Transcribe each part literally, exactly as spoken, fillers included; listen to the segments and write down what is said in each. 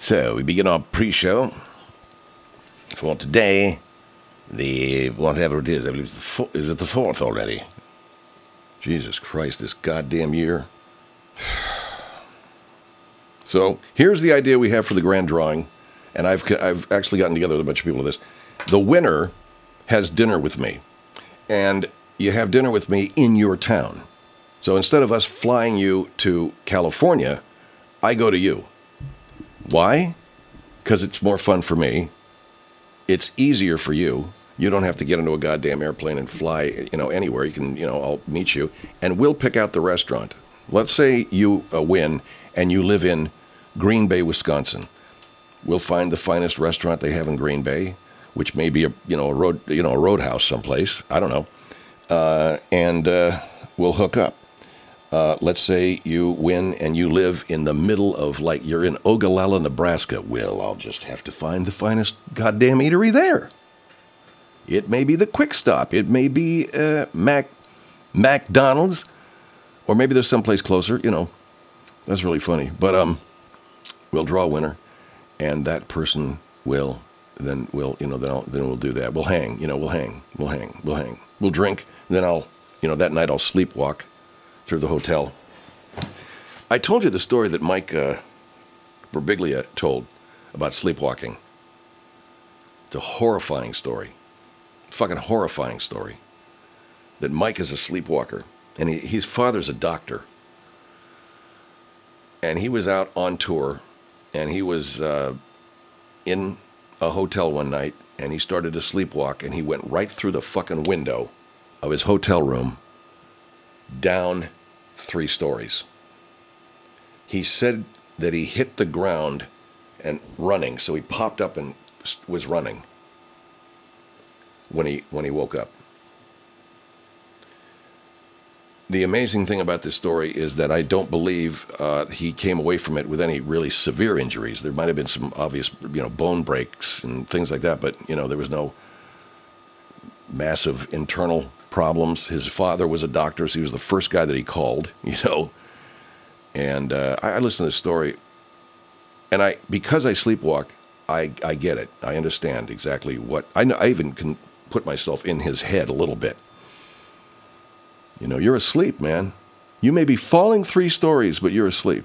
So we begin our pre-show for today. The whatever it is, I believe, the fo- is it the fourth already? Jesus Christ, this goddamn year. So here's the idea we have for the grand drawing, and I've I've actually gotten together with a bunch of people to this. The winner has dinner with me, and you have dinner with me in your town. So instead of us flying you to California, I go to you. Why? Because it's more fun for me. It's easier for you. You don't have to get into a goddamn airplane and fly, you know, anywhere. You can, you know, I'll meet you, and we'll pick out the restaurant. Let's say you uh, win, and you live in Green Bay, Wisconsin. We'll find the finest restaurant they have in Green Bay, which may be a, you know, a road, you know, a roadhouse someplace. I don't know, uh, and uh, we'll hook up. Uh, let's say you win and you live in the middle of, like, you're in Ogallala, Nebraska. Well, I'll just have to find the finest goddamn eatery there. It may be the Quick Stop. It may be uh, Mac, McDonald's, or maybe there's someplace closer. You know, that's really funny. But um, we'll draw a winner, and that person will then will you know then I'll, then we'll do that. We'll hang. You know, we'll hang. We'll hang. We'll hang. We'll drink. Then I'll you know that night I'll sleepwalk through the hotel. I told you the story that Mike uh, Birbiglia told about sleepwalking. It's a horrifying story. Fucking horrifying story. That Mike is a sleepwalker. And he, his father's a doctor. And he was out on tour. And he was uh, in a hotel one night. And he started to sleepwalk. And he went right through the fucking window of his hotel room. Down three stories. He said that he hit the ground and running, so he popped up and was running when he when he woke up. The amazing thing about this story is that I don't believe uh, he came away from it with any really severe injuries. There might have been some obvious, you know, bone breaks and things like that, but you know, there was no massive internal problems. His father was a doctor, so he was the first guy that he called, you know. And uh, I, I listened to this story, and I because I sleepwalk, I I get it. I understand exactly what I know. I even can put myself in his head a little bit. You know, you're asleep, man. You may be falling three stories, but you're asleep.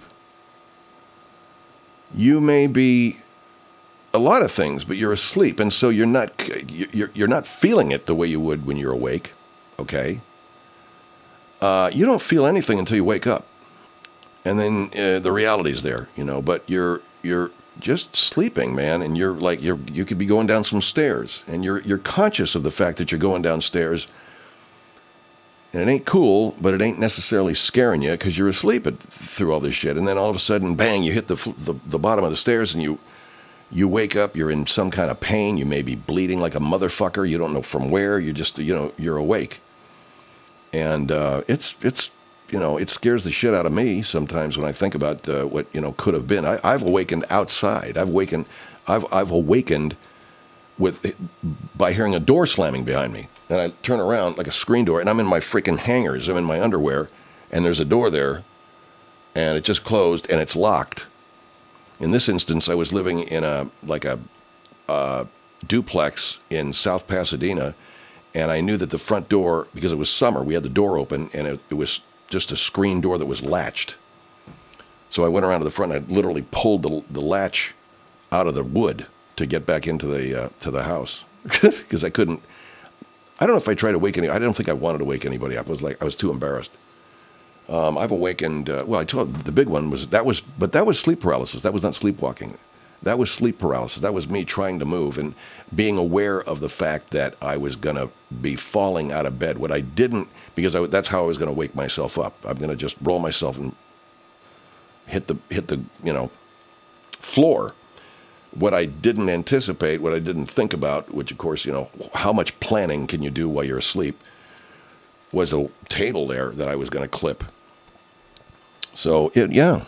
You may be a lot of things, but you're asleep, and so you're not you're you're not feeling it the way you would when you're awake. Okay. Uh, you don't feel anything until you wake up, and then uh, the reality's there, you know. But you're you're just sleeping, man, and you're like you're you could be going down some stairs, and you're you're conscious of the fact that you're going downstairs, and it ain't cool, but it ain't necessarily scaring you because you're asleep at, through all this shit, and then all of a sudden, bang, you hit the the, the bottom of the stairs, and you. You wake up, you're in some kind of pain, you may be bleeding like a motherfucker, you don't know from where, you're just, you know, you're awake. And uh, it's, it's, you know, it scares the shit out of me sometimes when I think about uh, what, you know, could have been. I, I've awakened outside. I've awakened, I've, I've awakened with, by hearing a door slamming behind me. And I turn around like a screen door, and I'm in my freaking hangers, I'm in my underwear, and there's a door there, and it just closed, and it's locked. In this instance, I was living in a like a uh, duplex in South Pasadena, and I knew that the front door, because it was summer, we had the door open, and it, it was just a screen door that was latched. So I went around to the front, and I literally pulled the, the latch out of the wood to get back into the uh, to the house because I couldn't. I don't know if I tried to wake any. I don't think I wanted to wake anybody up. I was like I was too embarrassed. Um, I've awakened, uh, well, I told the big one was, that was, but that was sleep paralysis. That was not sleepwalking. That was sleep paralysis. That was me trying to move and being aware of the fact that I was going to be falling out of bed. What I didn't, because I, that's how I was going to wake myself up. I'm going to just roll myself and hit the, hit the, you know, floor. What I didn't anticipate, what I didn't think about, which of course, you know, how much planning can you do while you're asleep, was a table there that I was going to clip. So, it, yeah.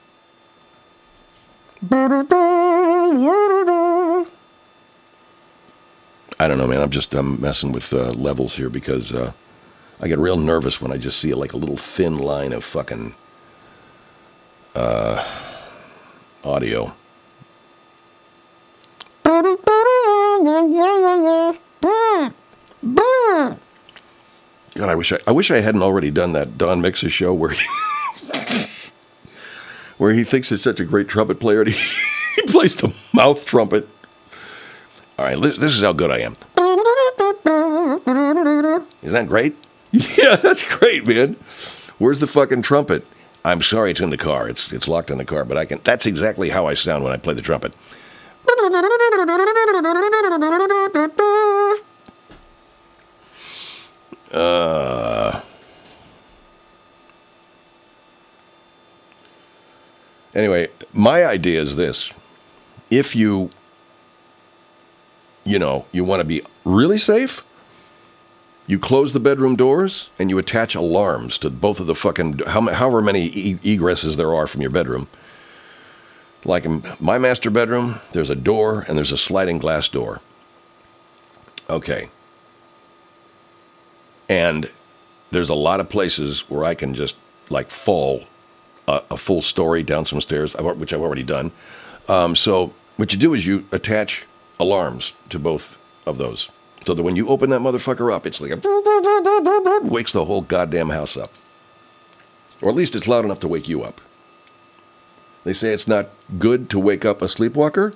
I don't know, man. I'm just I'm messing with uh, levels here because uh, I get real nervous when I just see like a little thin line of fucking uh, audio. God, I wish I, I wish I hadn't already done that Don Mixer show where he, where he thinks he's such a great trumpet player and he, he plays the mouth trumpet. All right, this is how good I am. Isn't that great? Yeah, that's great, man. Where's the fucking trumpet? I'm sorry, it's in the car. It's it's locked in the car, but I can. That's exactly how I sound when I play the trumpet. Uh. Anyway, my idea is this. If you, you know, you want to be really safe, you close the bedroom doors and you attach alarms to both of the fucking, however many e- egresses there are from your bedroom. Like in my master bedroom, there's a door and there's a sliding glass door. Okay. And there's a lot of places where I can just like fall a, a full story down some stairs, which I've already done. Um, so what you do is you attach alarms to both of those. So that when you open that motherfucker up, it's like a wakes the whole goddamn house up. Or at least it's loud enough to wake you up. They say it's not good to wake up a sleepwalker.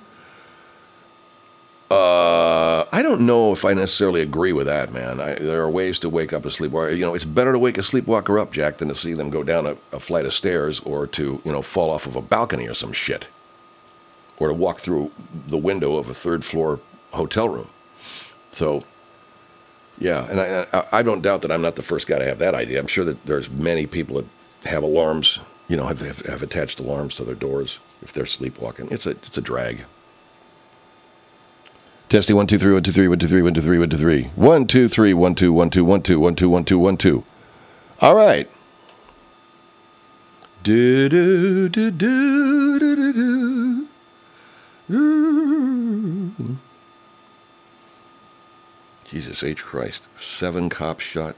Uh, I don't know if I necessarily agree with that, man. I, there are ways to wake up a sleepwalker. You know, it's better to wake a sleepwalker up, Jack, than to see them go down a, a flight of stairs or to, you know, fall off of a balcony or some shit. Or to walk through the window of a third floor hotel room. So, yeah, and I, I don't doubt that I'm not the first guy to have that idea. I'm sure that there's many people that have alarms, you know, have, have, have attached alarms to their doors if they're sleepwalking. It's a it's a drag. Testing one two three one two three one two three one two three one two three one two three one two one two one two one two one two one two. All right. Do do do do do do do. Jesus H. Christ. Seven cops shot.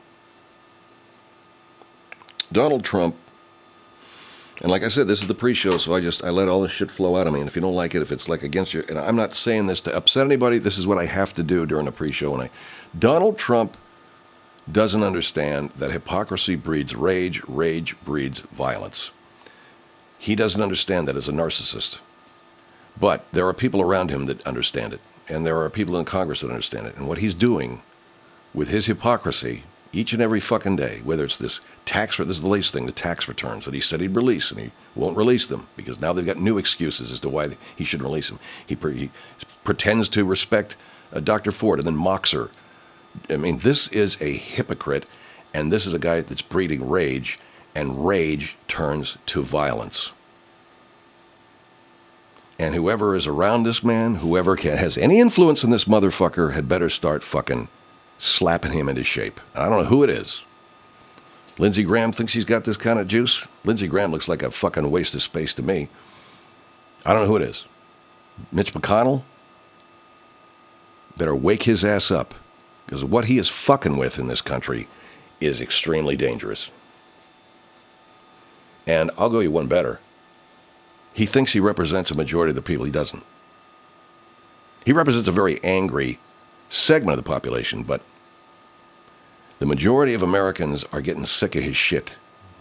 Donald Trump. And like I said, this is the pre-show, so I just, I let all this shit flow out of me. And if you don't like it, if it's like against you, and I'm not saying this to upset anybody, this is what I have to do during the pre-show. And I, Donald Trump doesn't understand that hypocrisy breeds rage, rage breeds violence. He doesn't understand that as a narcissist. But there are people around him that understand it. And there are people in Congress that understand it. And what he's doing with his hypocrisy each and every fucking day, whether it's this tax, this is the latest thing, the tax returns that he said he'd release, and he won't release them because now they've got new excuses as to why he shouldn't release them. He, pre- he pretends to respect uh, Doctor Ford and then mocks her. I mean, this is a hypocrite, and this is a guy that's breeding rage, and rage turns to violence. And whoever is around this man, whoever can, has any influence in this motherfucker, had better start fucking slapping him into shape. I don't know who it is. Lindsey Graham thinks he's got this kind of juice. Lindsey Graham looks like a fucking waste of space to me. I don't know who it is. Mitch McConnell? Better wake his ass up. Because what he is fucking with in this country is extremely dangerous. And I'll go you one better. He thinks he represents a majority of the people. He doesn't. He represents a very angry segment of the population, but the majority of Americans are getting sick of his shit.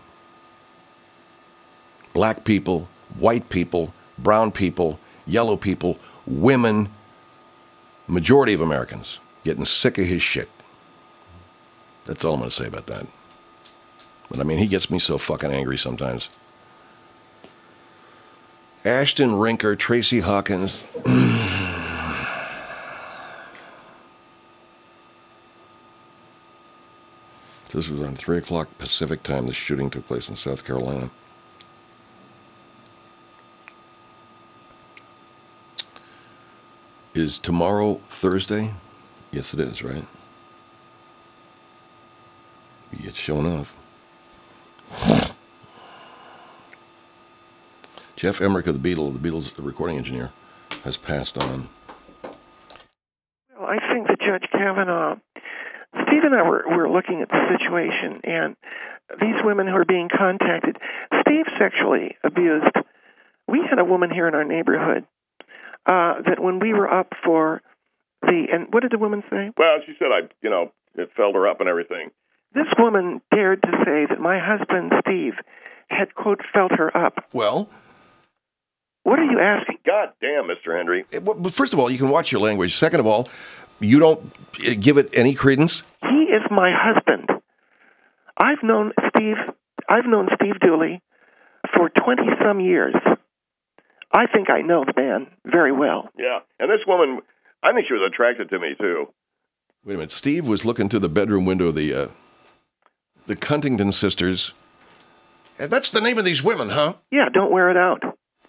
Black people, white people, brown people, yellow people, women, majority of Americans getting sick of his shit. That's all I'm going to say about that. But I mean, he gets me so fucking angry sometimes. Ashton Rinker, Tracy Hawkins. This was on three o'clock Pacific time. The shooting took place in South Carolina. Is tomorrow Thursday? Yes, it is, right? It's showing off. Jeff Emmerich of the Beatles, the Beatles recording engineer, has passed on. Well, I think that Judge Kavanaugh, Steve and I were, were looking at the situation, and these women who are being contacted, Steve sexually abused. We had a woman here in our neighborhood uh, that when we were up for the and what did the woman say? Well, she said I, you know, it felled her up and everything. This woman dared to say that my husband, Steve, had, quote, felt her up. Well, what are you asking? God damn, Mister Hendry. it- well, first of all, you can watch your language. Second of all, you don't uh, give it any credence. He is my husband. I've known Steve. I've known Steve Dooley for twenty some years. I think I know the man very well. Yeah, and this woman, I think she was attracted to me too. Wait a minute. Steve was looking through the bedroom window of the uh, the Cuntington sisters. And that's the name of these women, huh? Yeah, don't wear it out.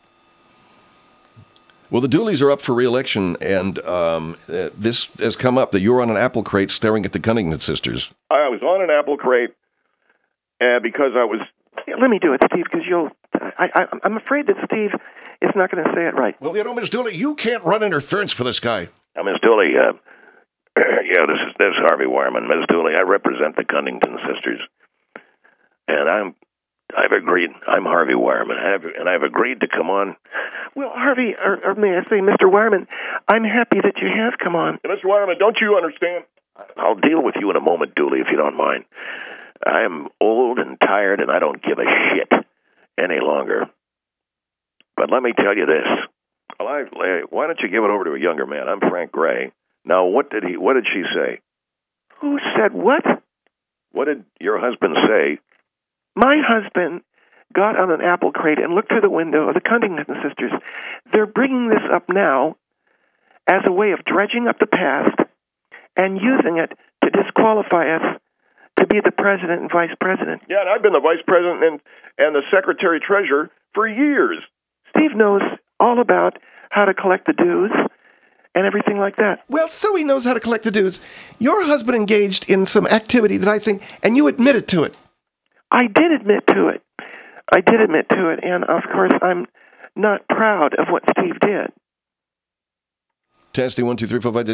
Well, the Dooleys are up for re-election, and um, uh, this has come up that you're on an apple crate staring at the Cuntington sisters. I was on an apple crate, and because I was, Yeah, let me do it, Steve, because you'll. I, I, I'm afraid that Steve is not going to say it right. Well, you know, Miss Dooley, you can't run interference for this guy. uh, Miss Dooley, uh, yeah, this is this is Harvey Wireman. Miss Dooley, I represent the Cuntington sisters, and I'm. I've agreed. I'm Harvey Wireman, I have, and I've agreed to come on. Well, Harvey, or, or may I say, Mister Wireman, I'm happy that you have come on. And Mister Wireman, don't you understand? I'll deal with you in a moment, Dooley, if you don't mind. I am old and tired, and I don't give a shit any longer. But let me tell you this. Well, I, why don't you give it over to a younger man? I'm Frank Gray. Now, what did he? What did she say? Who said what? What did your husband say? My husband got on an apple crate and looked through the window of the Cuntington sisters. They're bringing this up now as a way of dredging up the past and using it to disqualify us to be the president and vice president. Yeah, and I've been the vice president and, and the secretary treasurer for years. Steve knows all about how to collect the dues and everything like that. Well, so he knows how to collect the dues. Your husband engaged in some activity that I think, and you admitted to it. I did admit to it. I did admit to it, and of course, I'm not proud of what Steve did. Testing one, two, three, four, five.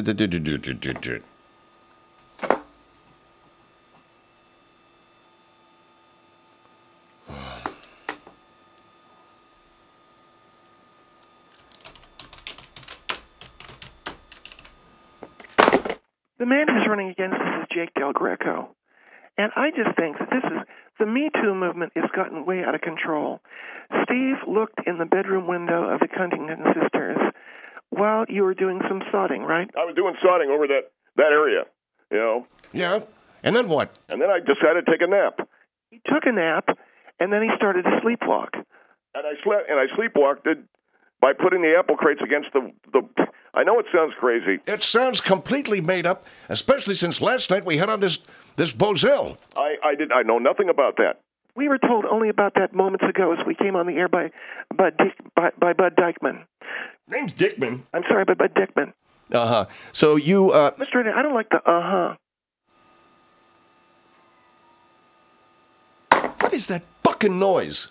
The man who's running against us is Jake Del Greco. And I just think that this is, the Me Too movement has gotten way out of control. Steve looked in the bedroom window of the Cuntington sisters while you were doing some sodding, right? I was doing sodding over that, that area, you know. Yeah, and then what? And then I decided to take a nap. He took a nap, and then he started to sleepwalk. And I slept, and I sleepwalked it by putting the apple crates against the, the, I know it sounds crazy. It sounds completely made up, especially since last night we had on this this Bozell. I, I did, I know nothing about that. We were told only about that moments ago as we came on the air by Bud, Dick, by, by Bud Dykman. Name's Dickman. I'm sorry, by Bud Dickman. Uh-huh. So you, uh... Mister Renner, I don't like the uh-huh. What is that fucking noise?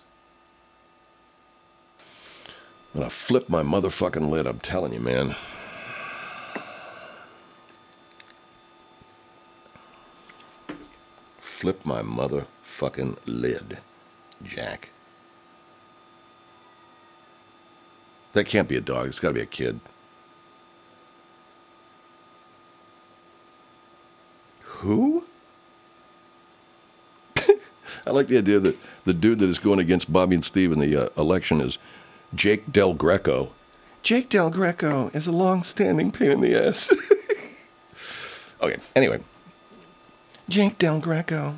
I'm gonna flip my motherfucking lid, I'm telling you, man. Flip my motherfucking lid, Jack. That can't be a dog. It's gotta be a kid. Who? I like the idea that the dude that is going against Bobby and Steve in the uh, election is Jake Del Greco. Jake Del Greco is a long-standing pain in the ass. Okay, anyway. Jake Del Greco.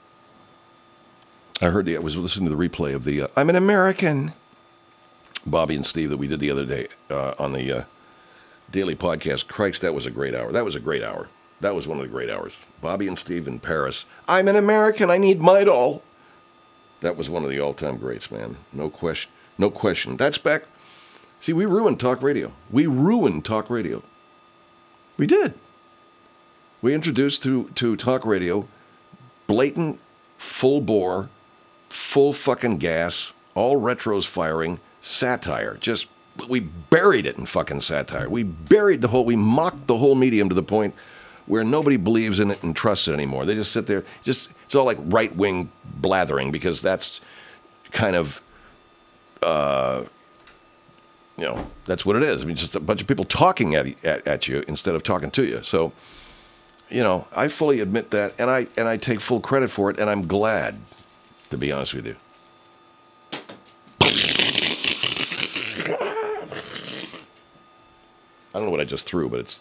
I heard the, I was listening to the replay of the uh, I'm an American Bobby and Steve that we did the other day uh, on the uh, daily podcast. Christ, that was a great hour. That was a great hour. That was one of the great hours. Bobby and Steve in Paris. I'm an American. I need Midol. That was one of the all-time greats, man. No question. No question. That's back. See, we ruined talk radio. We ruined talk radio. We did. We introduced to, to talk radio blatant, full bore, full fucking gas, all retros firing, satire. Just, we buried it in fucking satire. We buried the whole, we mocked the whole medium to the point where nobody believes in it and trusts it anymore. They just sit there, just, it's all like right-wing blathering because that's kind of, uh, you know, that's what it is. I mean, just a bunch of people talking at, at at you instead of talking to you. So, you know, I fully admit that, and I and I take full credit for it, and I'm glad, to be honest with you. I don't know what I just threw, but it's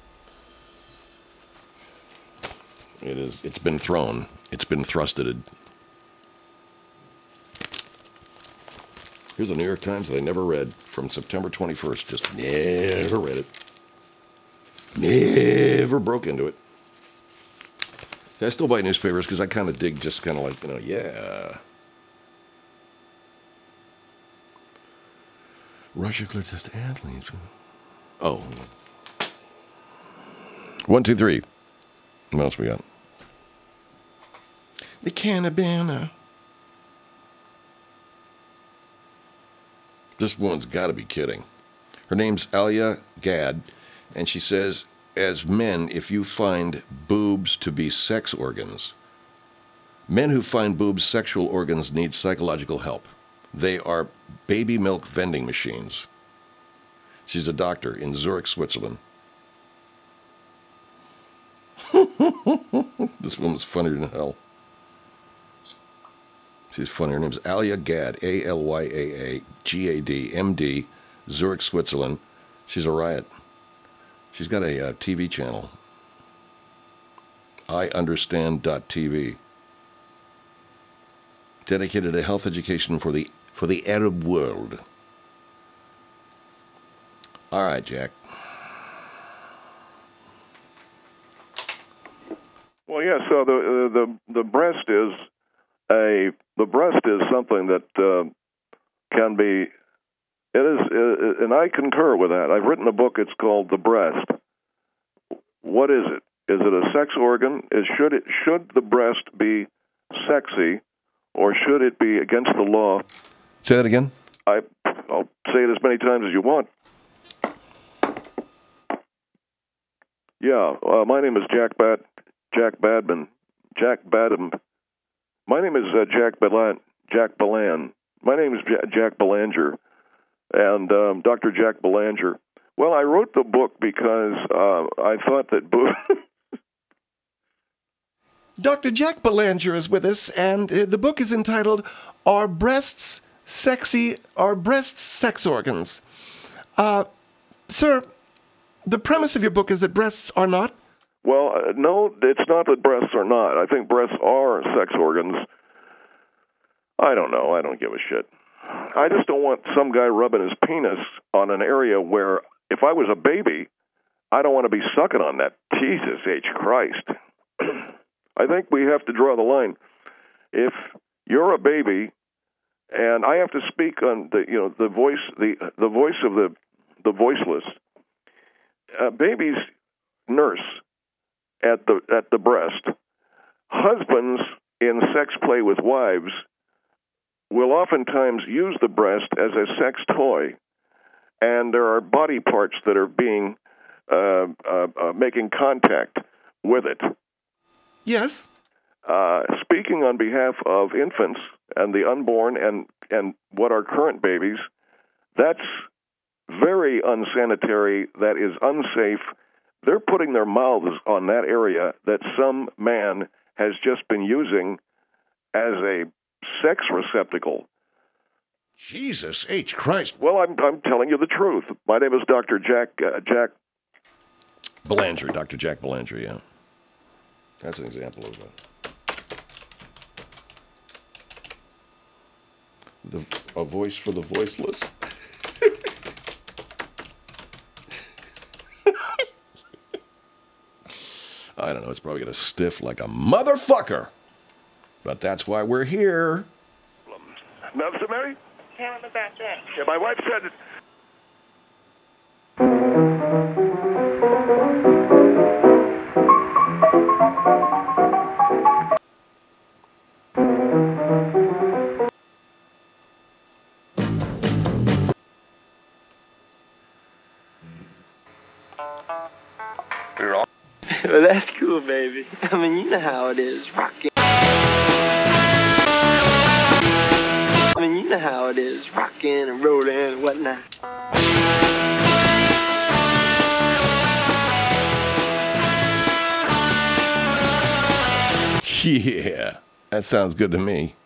it is it's been thrown. It's been thrusted. Here's a New York Times that I never read from September twenty-first. Just never read it. Never broke into it. I still buy newspapers because I kind of dig just kind of like, you know, yeah. Russia cleared test athletes. Oh. One, two, three. What else we got? The Cannabana. This woman's got to be kidding. Her name's Alia Gad, and she says, as men, if you find boobs to be sex organs, men who find boobs sexual organs need psychological help. They are baby milk vending machines. She's a doctor in Zurich, Switzerland. This woman's funnier than hell. She's funny. Her name's Alia Gad, A L Y A A G A D, M D, Zurich, Switzerland. She's a riot. She's got a uh, T V channel. I understand dot T V. Dedicated to health education for the for the Arab world. All right, Jack. Well, yeah. So the the the breast is a the breast is something that uh, can be. It is, uh, and I concur with that. I've written a book. It's called The Breast. What is it? Is it a sex organ? Is should it should the breast be sexy, or should it be against the law? Say that again. I I'll say it as many times as you want. Yeah, uh, my name is Jack Bad Jack Badman Jack Badham. My name is uh, Jack Balan Jack Balan. My name is J- Jack Belanger. And um, Doctor Jack Belanger. Well, I wrote the book because uh, I thought that bo- Doctor Jack Belanger is with us, and uh, the book is entitled "Are Breasts Sexy? Are Breasts Sex Organs?" Uh, sir, the premise of your book is that breasts are not. Well, uh, no, it's not that breasts are not. I think breasts are sex organs. I don't know. I don't give a shit. I just don't want some guy rubbing his penis on an area where, if I was a baby, I don't want to be sucking on that. Jesus H. Christ. I think we have to draw the line. If you're a baby, and I have to speak on the, you know, the voice, the the voice of the the voiceless. Uh, babies nurse at the at the breast. Husbands in sex play with wives will oftentimes use the breast as a sex toy, and there are body parts that are being uh, uh, uh, making contact with it. Yes. Uh, speaking on behalf of infants and the unborn and, and what are current babies, that's very unsanitary. That is unsafe. They're putting their mouths on that area that some man has just been using as a sex receptacle. Jesus H. Christ. Well, I'm I'm telling you the truth. My name is Doctor Jack uh, Jack Belanger, Doctor Jack Belanger, yeah. That's an example of a, the, a voice for the voiceless. I don't know, it's probably going to stiff like a motherfucker. But that's why we're here. Mister Mary? Tell him about that. Yeah, my wife said... Well, that's cool, baby. I mean, you know how it is, rockin'. I mean, you know how it is, rockin' and rollin' and whatnot. Yeah, that sounds good to me.